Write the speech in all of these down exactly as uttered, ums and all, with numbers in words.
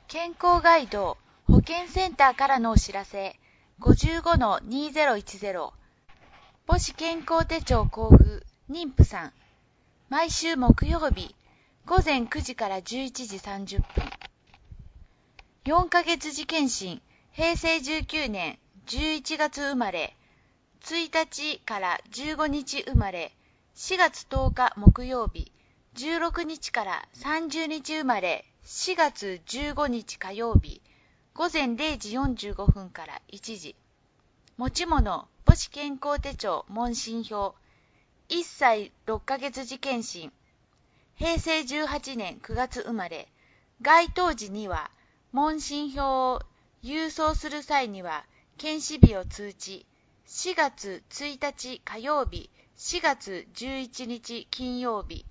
健康ガイド保健センターからのお知らせ ごじゅうごのにせんじゅう 母子健康手帳交付妊婦さん毎週木曜日午前くじからじゅういちじさんじゅっぷんよんかげつ次検診へいせいじゅうきゅうねんじゅういちがつ生まれついたちからじゅうごにち生まれしがつとおか木曜日じゅうろくにちからさんじゅうにち生まれしがつじゅうごにち火曜日午前れいじよんじゅうごふんからいちじ持ち物母子健康手帳問診票いっさいろっかげつ次検診へいせいじゅうはちねんくがつ生まれ該当時には問診票を郵送する際には検視日を通知しがつついたち火曜日しがつじゅういちにち金曜日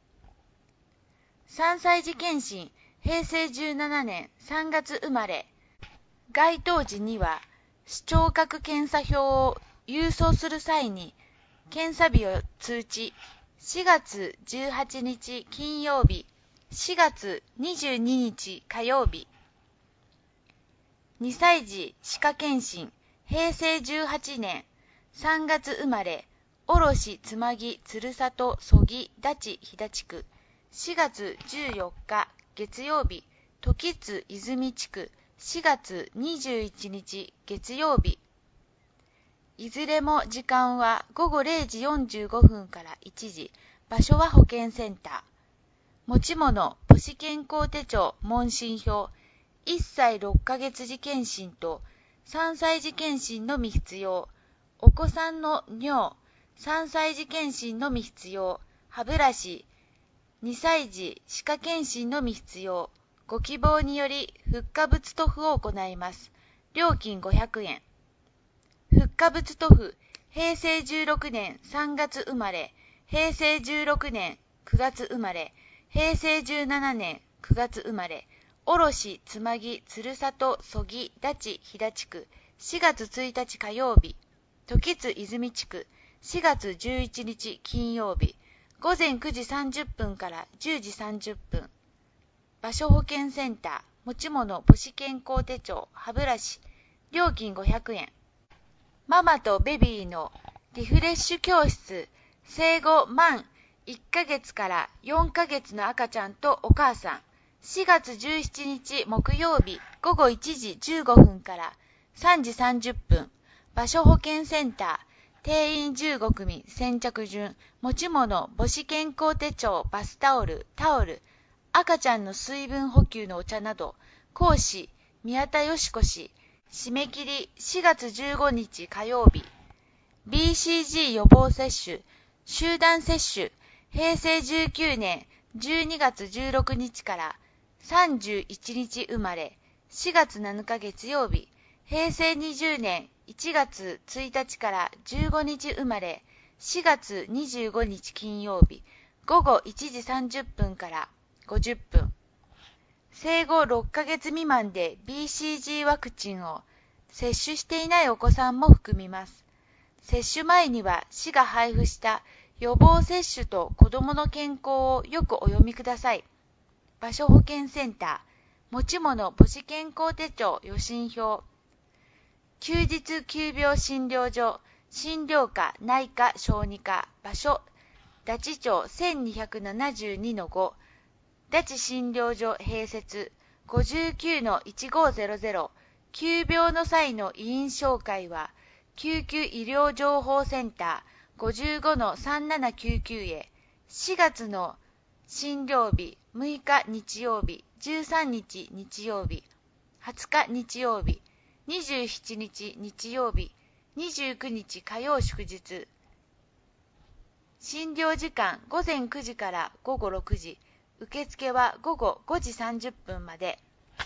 さんさい児検診へいせいじゅうななねんさんがつ生まれ該当時には視聴覚検査票を郵送する際に検査日を通知しがつじゅうはちにち金曜日しがつにじゅうににち火曜日にさい児歯科検診へいせいじゅうはちねんさんがつ生まれ卸つまぎ鶴里曽木立飛騨地区しがつじゅうよっか月曜日時津泉地区しがつにじゅういちにち月曜日いずれも時間はごごれいじよんじゅうごふんからいちじ場所は保健センター持ち物母子健康手帳問診票いっさいろっかげつ児検診とさんさい児検診のみ必要お子さんの尿さんさい児検診のみ必要歯ブラシにさい児歯科検診のみ必要ご希望によりフッ化物塗布を行います料金ごひゃくえんフッ化物塗布へいせいじゅうろくねんさんがつ生まれへいせいじゅうろくねんくがつ生まれへいせいじゅうななねんくがつ生まれ卸つまぎ鶴里曽木立飛騨地区しがつついたち火曜日時津泉地区しがつじゅういちにち金曜日ごぜんくじさんじゅっぷんからじゅうじさんじゅっぷん場所保健センター持ち物母子健康手帳歯ブラシ料金ごひゃくえんママとベビーのリフレッシュ教室生後満いっかげつからよんかげつの赤ちゃんとお母さんしがつじゅうしちにち木曜日ごごいちじじゅうごふんからさんじさんじゅっぷん場所保健センター定員じゅうごくみ先着順持ち物母子健康手帳バスタオルタオル赤ちゃんの水分補給のお茶など講師宮田よし子氏締め切りしがつじゅうごにち火曜日 ビーシージー 予防接種集団接種へいせいじゅうきゅうねんじゅうにがつじゅうろくにちからさんじゅういちにち生まれしがつなのか月曜日へいせいにじゅうねんいちがつついたちからじゅうごにち生まれしがつにじゅうごにち金曜日ごごいちじさんじゅっぷんからごじゅっぷん生後ろっかげつ未満で ビーシージー ワクチンを接種していないお子さんも含みます接種前には市が配布した予防接種と子どもの健康をよくお読みください場所保健センター持ち物母子健康手帳予診票休日急病診療所診療科内科小児科場所ダチ町 せんにひゃくななじゅうにのご ダチ診療所併設 ごじゅうきゅうのいちごぜろぜろ 急病の際の委員紹介は救急医療情報センター ごじゅうごのさんななきゅうきゅう へしがつの診療日むいか日曜日じゅうさんにち日曜日はつか日曜日にじゅうしちにち日曜日にじゅうくにち火曜祝日診療時間ごぜんくじからごごろくじ受付はごごごじさんじゅっぷんまで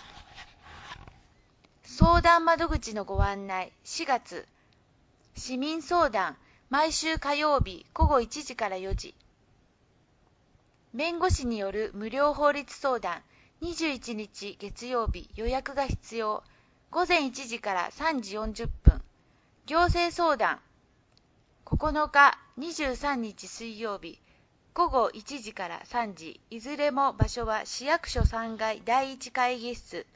相談窓口のご案内しがつ市民相談毎週火曜日ごごいちじからよじ弁護士による無料法律相談にじゅういちにち月曜日予約が必要ごぜんいちじからさんじよんじゅっぷん行政相談ここのかにじゅうさんにち水曜日ごごいちじからさんじいずれも場所は市役所さんがいだいいち会議室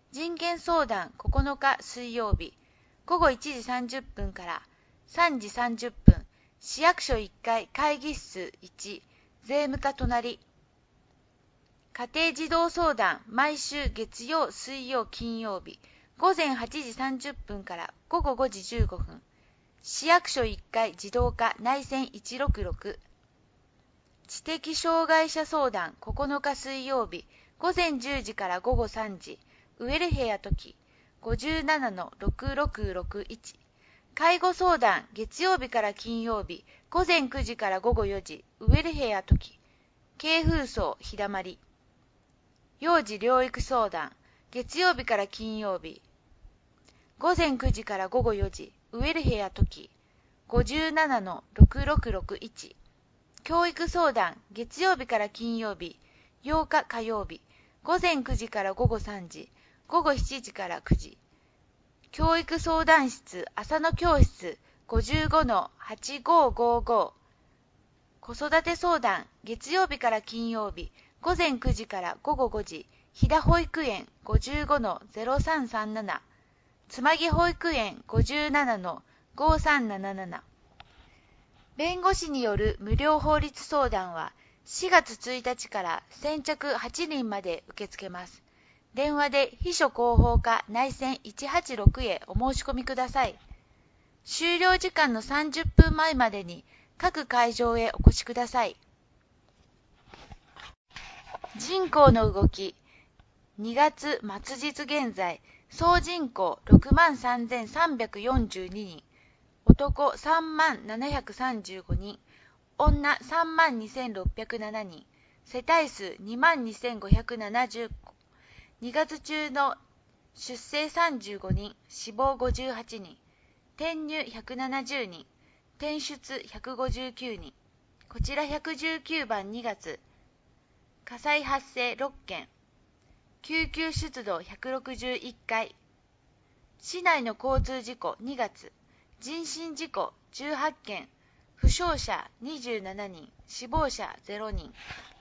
人権相談ここのか水曜日、ごごいちじさんじゅっぷんからさんじさんじゅっぷん、市役所いっかい会議室いち、税務課隣。家庭児童相談毎週月曜、水曜、金曜日、ごぜんはちじさんじゅっぷんからごごごじじゅうごふん、市役所いっかい児童課内線いちろくろく。知的障害者相談ここのか水曜日、ごぜんじゅうじからごごさんじ、ウエルヘア時 ごじゅうななのろくろくろくいち。介護相談月曜日から金曜日、ごぜんくじからごごよじ、ウエルヘア時、軽風荘日だまり。幼児療育相談月曜日から金曜日、ごぜんくじからごごよじ、ウエルヘア時 ごじゅうななのろくろくろくいち。教育相談月曜日から金曜日、ようか火曜日、ごぜんくじからごごさんじ、ごごしちじからくじ。教育相談室朝の教室 ごじゅうごのはちごごご。子育て相談月曜日から金曜日、ごぜんくじからごごごじ、飛騨保育園 ごじゅうごのゼロさんさんなな。つまぎ保育園 ごじゅうななのごさんなななな。弁護士による無料法律相談はしがつついたちから先着はちにんまで受け付けます。電話で秘書広報課内線いちはちろくへお申し込みください。終了時間のさんじゅっぷんまえまでに各会場へお越しください。人口の動きにがつ末日現在、総人口 ろくまんさんぜんさんびゃくよんじゅうににん、男さんまんななひゃくさんじゅうごにん、女さんまんにせんろっぴゃくななにん、世帯数にまんにせんごひゃくななじゅうこ。にがつ中の出生さんじゅうごにん、死亡ごじゅうはちにん、転入ひゃくななじゅうにん、転出ひゃくごじゅうきゅうにん。こちらひゃくじゅうきゅうばんにがつ、火災発生ろっけん、救急出動ひゃくろくじゅういっかい。市内の交通事故にがつ、人身事故じゅうはっけん、負傷者にじゅうななにん、死亡者ゼロにん。